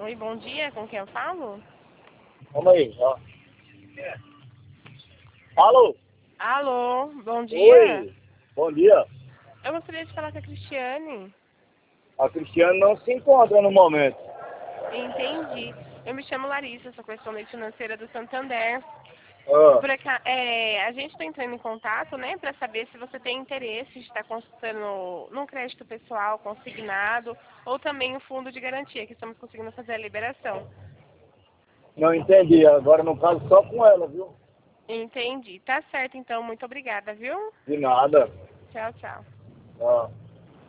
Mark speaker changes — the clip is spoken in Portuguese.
Speaker 1: Oi, bom dia, com quem eu falo?
Speaker 2: Vamos aí, ó. Alô?
Speaker 1: Alô, bom dia.
Speaker 2: Oi, bom dia.
Speaker 1: Eu gostaria de falar com a Cristiane.
Speaker 2: A Cristiane não se encontra no momento.
Speaker 1: Entendi. Eu me chamo Larissa, sou correspondente financeira do Santander.
Speaker 2: Ah,
Speaker 1: Por cá, a gente está entrando em contato, né, para saber se você tem interesse de estar consultando num crédito pessoal consignado ou também o fundo de garantia, que estamos conseguindo fazer a liberação.
Speaker 2: não entendi. Agora no caso só com ela, viu?
Speaker 1: Entendi. Tá certo, então. Muito obrigada, viu?
Speaker 2: De nada.
Speaker 1: Tchau, tchau.
Speaker 2: Ah.